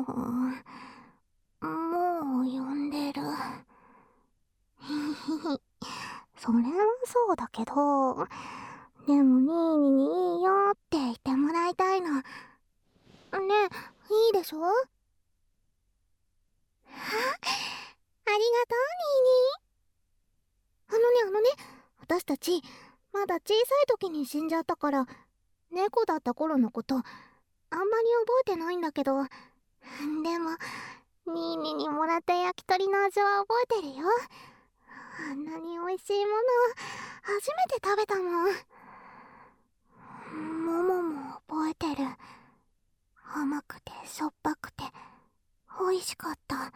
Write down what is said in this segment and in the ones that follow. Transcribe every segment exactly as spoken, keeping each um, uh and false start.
もう呼んでる。それもそうだけど、でもニーニにいいよって言ってもらいたいの。ねえ、いいでしょ？あ、ありがとう、ニーニー。あのね、あのね、私たち、まだ小さい時に死んじゃったから、猫だった頃のこと、あんまり覚えてないんだけど、でも、ニーニにもらった焼き鳥の味は覚えてるよ。あんなに美味しいもの、初めて食べたもん。モモも覚えてる。甘くてしょっぱくて、美味しかった。ん？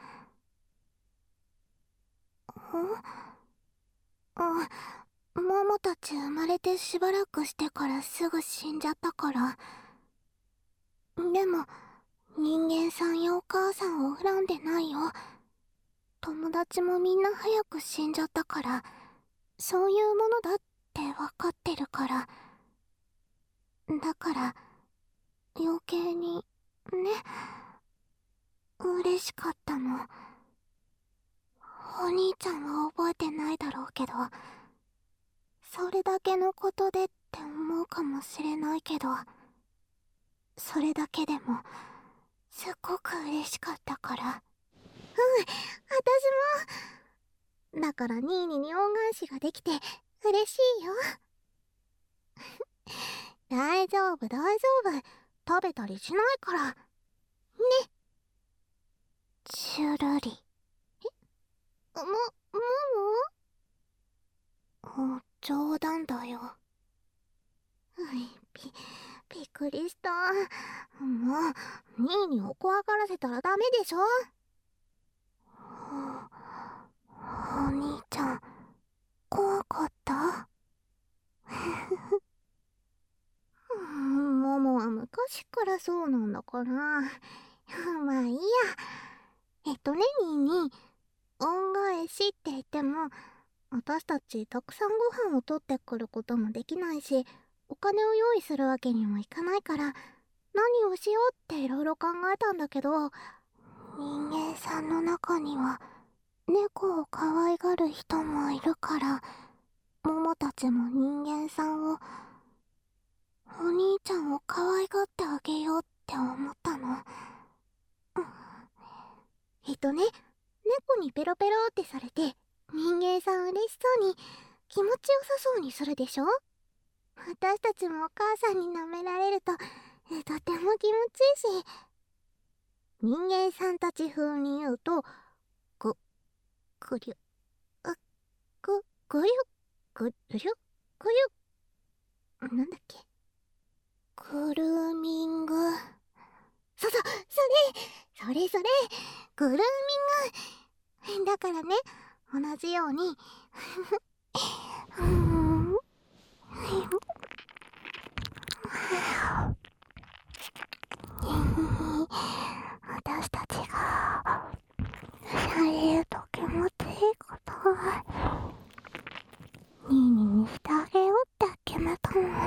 あ、モモたち生まれてしばらくしてからすぐ死んじゃったから。でも、人間さんやお母さんを恨んでないよ。友達もみんな早く死んじゃったから、そういうものだってわかってるから。だから、余計に、ね、嬉しかったの。お兄ちゃんは覚えてないだろうけど、それだけのことでって思うかもしれないけど、それだけでも、すっごく嬉しかったから。うん、私も。だからニーニに恩返しができて嬉しいよ。大丈夫大丈夫、食べたりしないからね。チュルリ。え、も、もも？冗談だよ。び、びっくりした。もう、ニーニを怖がらせたらダメでしょ。お兄ちゃん、怖かった？モモは昔からそうなんだから。まあいいや。えっとね、ニーニー、恩返しって言っても、私たちたくさんご飯を取ってくることもできないし、お金を用意するわけにもいかないから、何をしようっていろいろ考えたんだけど、人間さんの中には猫を可愛がる人もいるから、モモたちも人間さんを、お兄ちゃんを可愛がってあげようって思ったの。えっとね、猫にペロペロってされて、人間さん嬉しそうに、気持ちよさそうにするでしょ？私たちもお母さんに舐められると、えとても気持ちいいし、人間さんたち風に言うと、ぐ、ぐりゅ、あ、ぐ、ぐりゅ、ぐりゅ、ぐりゅ、なんだっけ、グルーミング。そ、そ、それ、それそれ、グルーミング。だからね、同じように、うーん、私たちがされると気持ちいいことをニーニーにしてあげようって決めたの。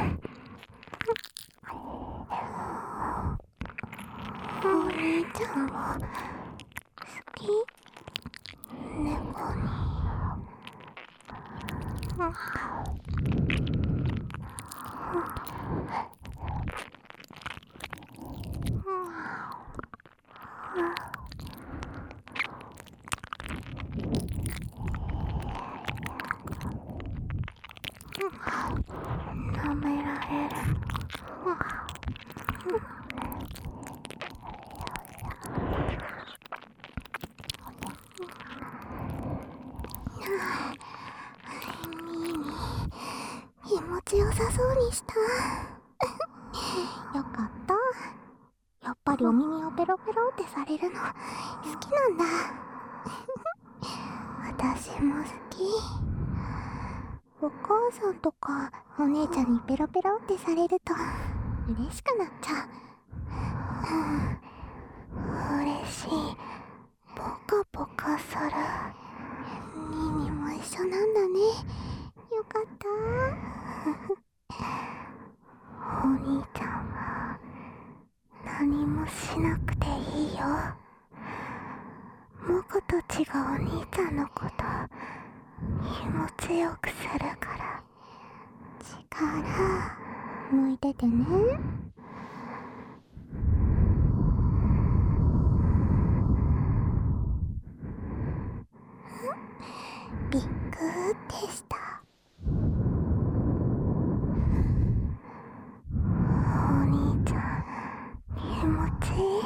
お兄ちゃんは好き？猫に。舐められる。気持ちよさそうにした。よかった。やっぱりお耳をペロペロってされるの好きなんだ。私も好き。お母さんとかお姉ちゃんにペロペロってされると嬉しくなっちゃう。嬉しい。ポカポカする。ニーニーも一緒なんだね。よかった。お兄ちゃんは何もしなくていいよ。 がお兄ちゃんのこと気持ちよくするから力抜いててね。びっくでした。お兄ちゃん気持ちいい。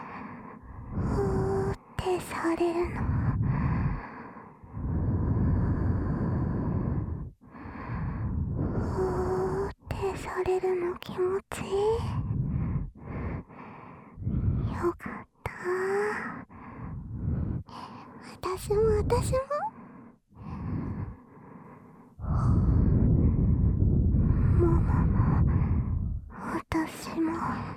ふーってされるのふーってされるの気持ちいい。よかった。私も私もママも私も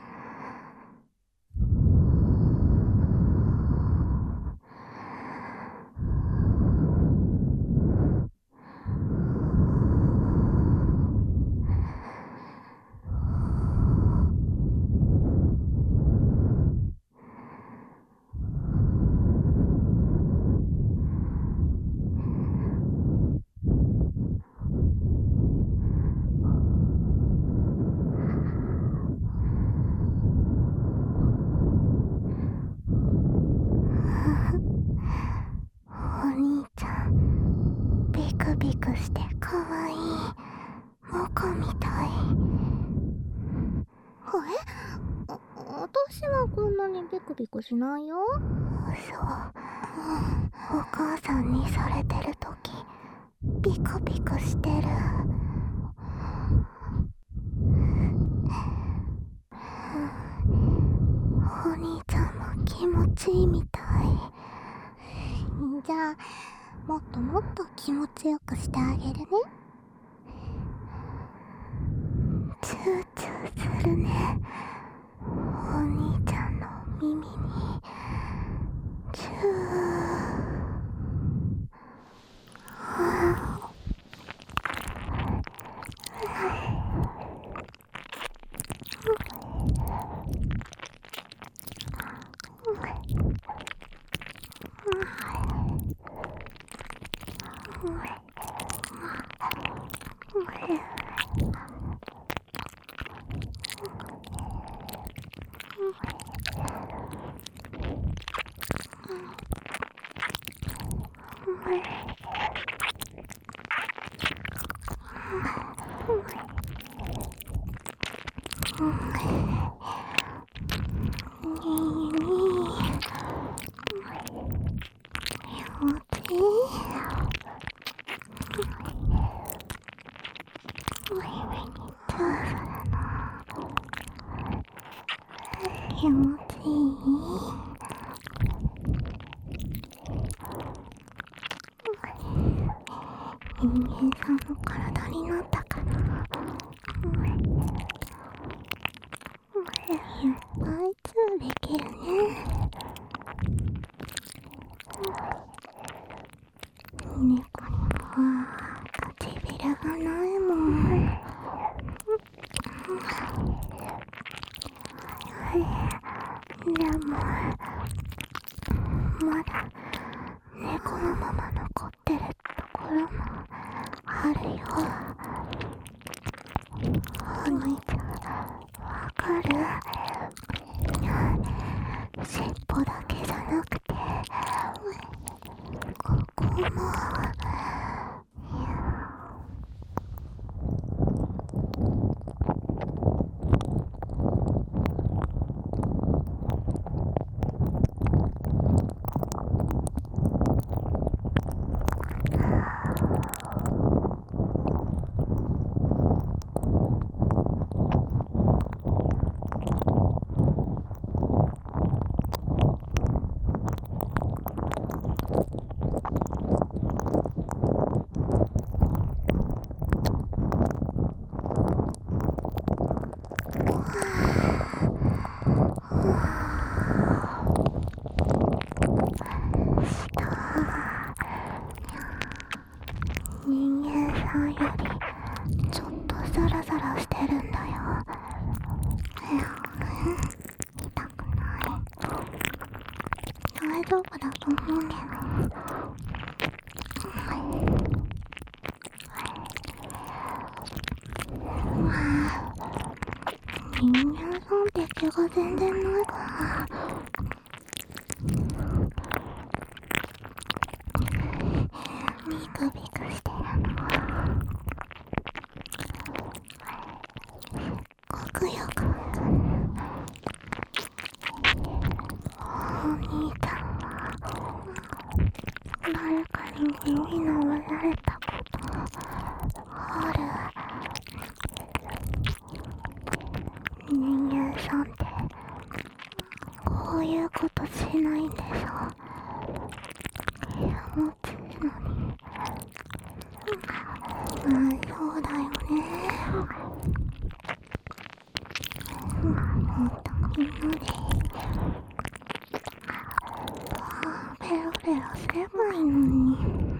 お兄ちゃんビクビクしてかわいいモコみたい。え？あ、私はこんなにビクビクしないよ。嘘。お母さんにされてるときビクビクしてる。お兄ちゃんも気持ちいいみたい。じゃあもっともっと気持ちよくしてあげるね。チューチューするね。お兄ちゃんの耳にチュー。気持ちいい。人間さんの体になったからいっぱいチューできるね。猫には唇がないもん。でもまだ猫のまま残ってるところもあるよ。お兄ちゃんわかる？尻尾だけじゃなくてここも人間さんよりちょっとザラザラしてるんだよ。痛くない？大丈夫だと思うけど。まあ、人間さんって気が全然ないから。ビクビクしてるのはすごくよくわかる。お兄ちゃんは誰かに耳の折られたことある？人間さんってこういうことしないんでしょ。気持ちいいのに。うん、そうだよね。もっとみんなでペロペロすればいいのに。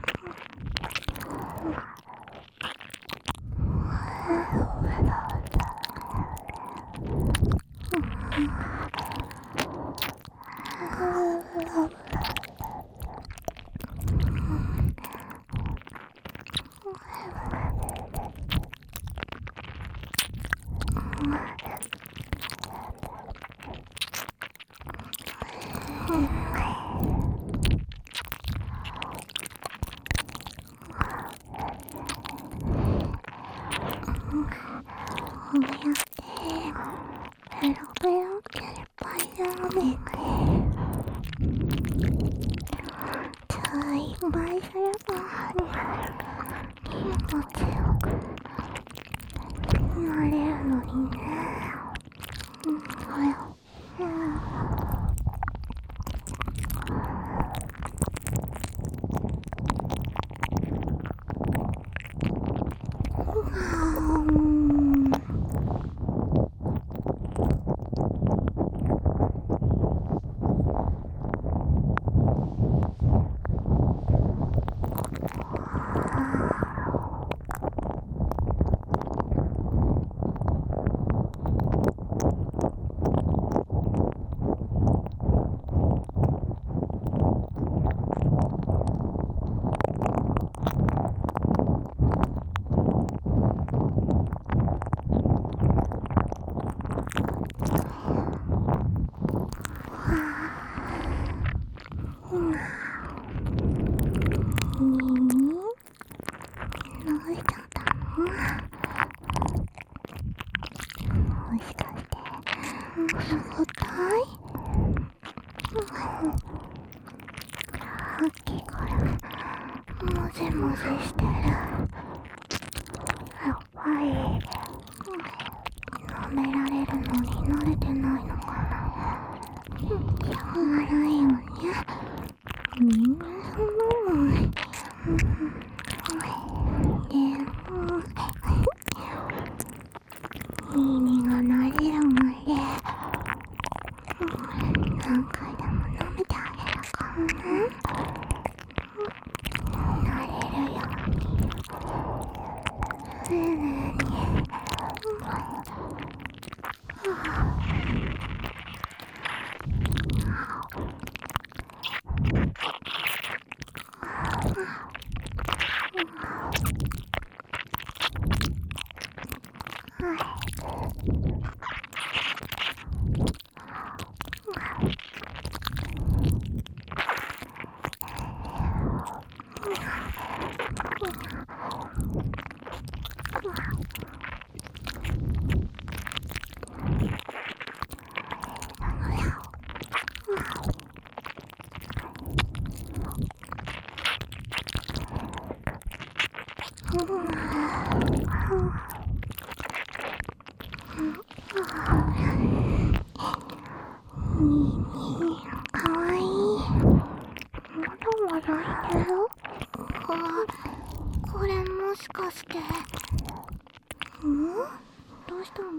こうやってペロペロっていっぱい読んでくれる。じゃあいっぱいすれば気持ちよくなれるのにね。うん、はい。さっきからもじもじしてる。やっぱり舐められるのに慣れてないのかな。しょうがないよね。人間さんなのに。でもいいにがなれるまで何回でも舐めてあげるかもね。なれるようにすぐに。かわいい。まだまだいるよ。あ、これもしかして。ん？どうしたの？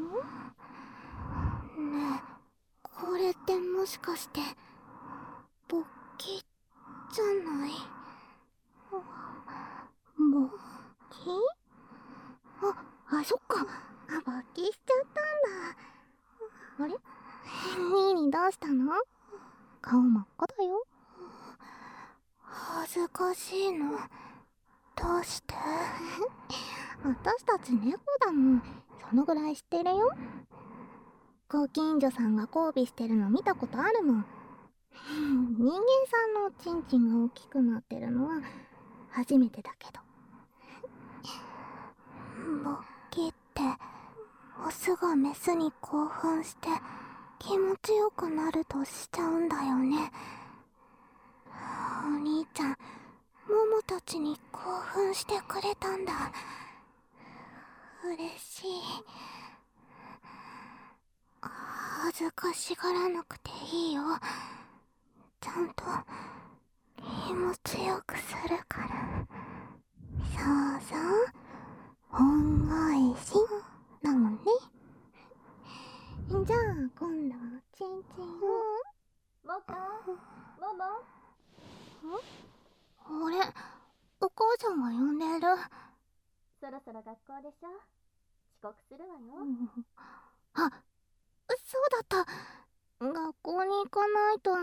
ねえ、これってもしかして勃起じゃない？勃起？あ、あ、そっか。あ、勃起しちゃったんだ。あれ？ニーニーどうしたの？顔真っ赤だよ。 恥ずかしいの。どうして私たち猫だもん。そのぐらい知ってるよ。ご近所さんが交尾してるの見たことあるもん。人間さんのチンチンが大きくなってるのは初めてだけど。勃起ってオスがメスに興奮して気持ちよくなるとしちゃうんだよね。お兄ちゃん、モモたちに興奮してくれたんだ。嬉しい。恥ずかしがらなくていいよ。ちゃんと気持ちよくするから。そうそう、恩返しだもんね。じゃあ今度はチンチンを。 モカ、モモ。 あれ、お母さんが呼んでる。 そろそろ学校でしょ。遅刻するわよ。 あ、そうだった。学校に行かないと。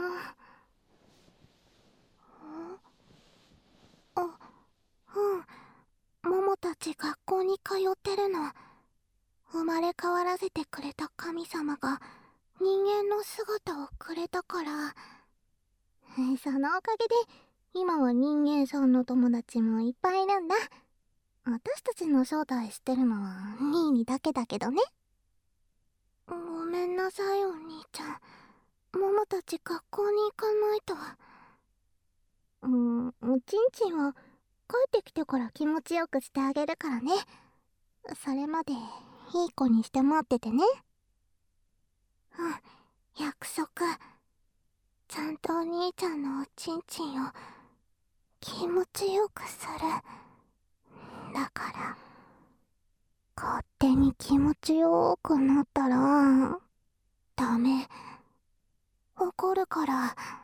あ、うん。モモたち学校に通ってるの。生まれ変わらせてくれた神様が人間の姿をくれたから。そのおかげで今は人間さんの友達もいっぱいいるんだ。私たちの正体知ってるのはニーニだけだけどね。ごめんなさいお兄ちゃん。モモたち学校に行かないと。うーん、おちんちんは帰ってきてから気持ちよくしてあげるからね。それまでいい子にして待っててね。うん、約束。ちゃんとお兄ちゃんのおちんちんを気持ちよくする。だから勝手に気持ちよくなったらダメ。怒るから。